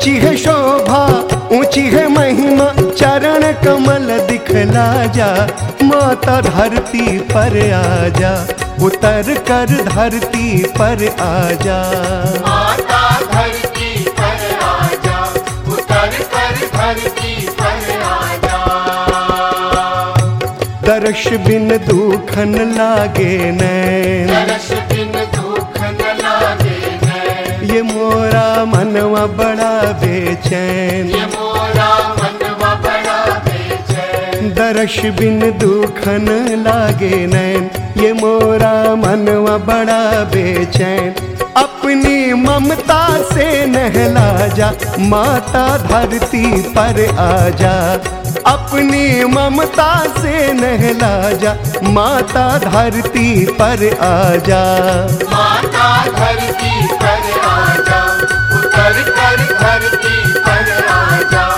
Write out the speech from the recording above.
ऊंची है शोभा ऊंची है महिमा, चरण कमल दिखला जा, माता धरती पर आजा, उतर कर धरती पर आजा। माता धरती पर आजा, उतर कर धरती पर आजा। दर्श बिन दुखन लागे नैन, दर्श बिन दुख न लागे नैन, ये मोरा मनवा बड़ा बेचैन। ये मोरा मनवा बड़ा बेचैन। दर्श बिन दुखन लागे नैन, ये मोरा मनवा बड़ा बेचैन। अपनी ममता से नहला जा, माता धरती पर आजा। अपनी ममता से नहला जा, माता धरती पर आजा। माता धरती पर आजा, उतर कर धरती पर आजा।